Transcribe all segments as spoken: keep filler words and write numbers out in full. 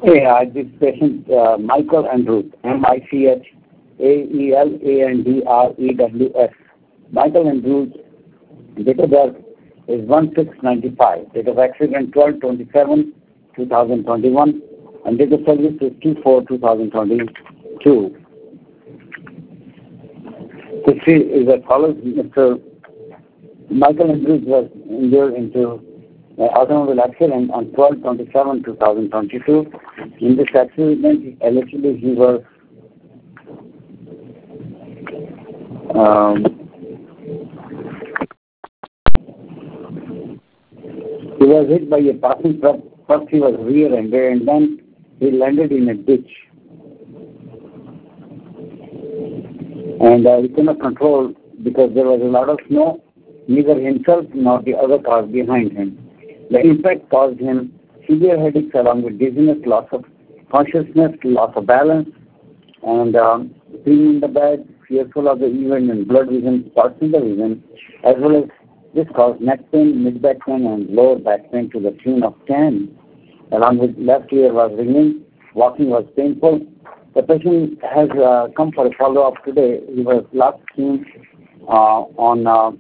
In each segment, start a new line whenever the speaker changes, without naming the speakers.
Hey, uh, this patient, uh, Michael Andrews, M I C H A E L A N D R E W S. Michael Andrews, date of birth is one six ninety-five. Date of accident twelve twenty-seven twenty twenty-one. And date of service is two four twenty twenty-two. History is as follows. Mister Michael Andrews was injured into an automobile accident on twelve twenty-seven twenty twenty-two. In this accident, allegedly he was um, he was hit by a passing truck. First he was rear-ended and then he landed in a ditch. And uh, he could not control because there was a lot of snow, neither himself nor the other cars behind him. The impact caused him severe headaches along with dizziness, loss of consciousness, loss of balance, and um, being in the bed, fearful of the event and blood vision, spots in the vision, as well as this caused neck pain, mid-back pain, and lower back pain to the tune of ten. Along with left ear was ringing, walking was painful. The patient has uh, come for a follow-up today. He was last seen uh, on, uh,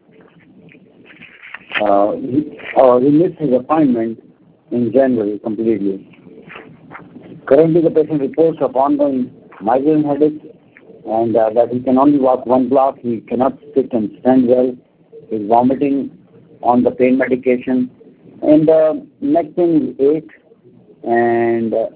uh, he, uh, he missed his appointment in January completely. Currently, the patient reports of ongoing migraine headaches and uh, that he can only walk one block. He cannot sit and stand well. He's vomiting on the pain medication. And uh, neck pain is eight. And, uh,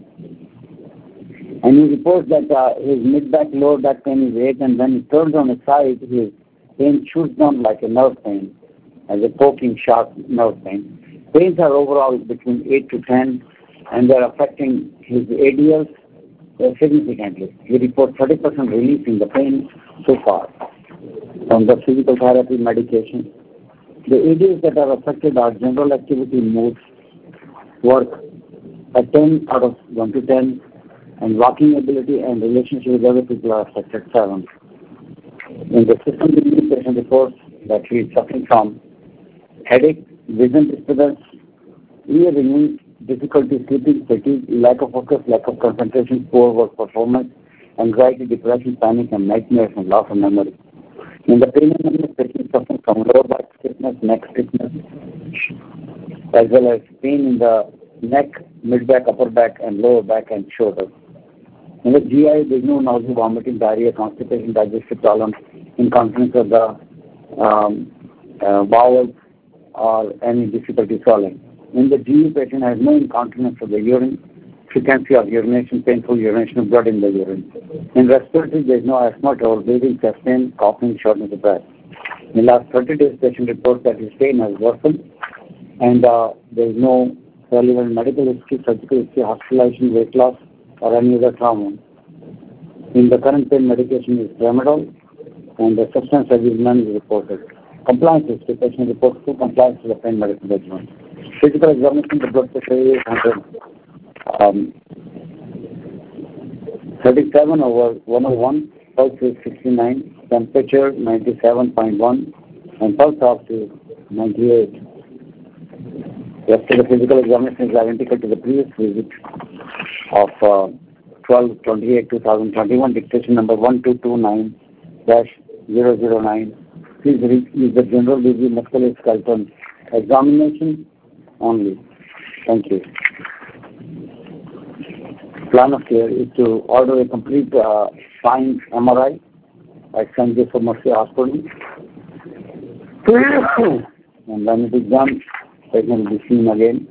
and he reports that uh, his mid-back, lower back pain is eight. And when he turns on his side, his pain shoots down like a nerve pain, as a poking, sharp nerve pain. Pains are overall between eight to ten. And they're affecting his A D Ls uh, significantly. He reports thirty percent relief in the pain so far from the physical therapy medication. The A D Ls that are affected are general activity, mood, work at ten out of one to ten, and walking ability and relationship with other people are affected seven. In the system review, patient reports that he is suffering from headache, vision disturbance, ear ringing, difficulty sleeping, fatigue, lack of focus, lack of concentration, poor work performance, anxiety, depression, panic, and nightmares, and loss of memory. In the pain and patient suffering from lower back stiffness, neck stiffness, as well as pain in the neck, mid-back, upper back, and lower back and shoulder. In the G I, there is no nausea, vomiting, diarrhea, constipation, digestive problems, incontinence of the um, uh, bowels, or any difficulty swallowing. In the G U, patient has no incontinence of the urine, frequency of urination, painful urination of blood in the urine. In respiratory, there is no asthma or breathing, chest pain, coughing, shortness of breath. In the last thirty days, patient reports that his pain has worsened, and uh, there is no relevant medical history, surgical history, hospitalization, weight loss, or any other trauma. In the current pain medication is tramadol, and the substance abuse none is reported. Compliance history, patient reports full compliance to the pain medical regimen. Physical examination, the blood pressure is one hundred, um, thirty-seven over one oh one, pulse is sixty-nine, temperature ninety-seven point one, and pulse ox is ninety-eight. Rest of the physical examination is identical to the previous visit of uh, twelve twenty-eight twenty twenty-one, dictation number one two two nine dash zero zero nine. Please use the general review musculoskeletal examination only. Thank you. Plan of care is to order a complete uh, spine M R I at Saint Joseph Mercy Hospital. And when it is done, patient will be seen again.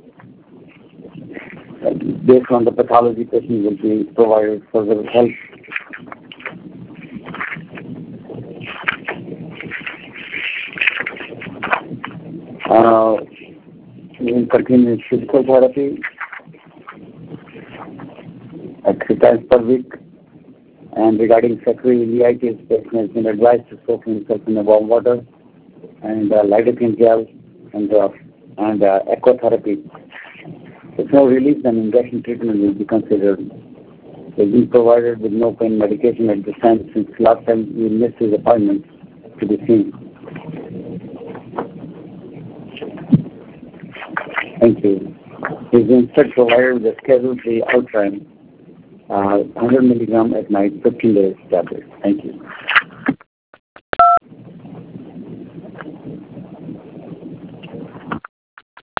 And based on the pathology, patient will be provided further help. Uh, we will continue with physical therapy at three times per week. And regarding sacroiliitis, patient has been advised to soak himself in the warm water and uh, lidocaine gel and, uh, and uh, aquatherapy. If no relief, then injection treatment will be considered. He will be provided with no pain medication at this time since last time we missed his appointment to be seen. Thank you. He's been set for life with a schedule-free Outram, uh, one hundred milligram at night, fifteen days tablet. Thank you.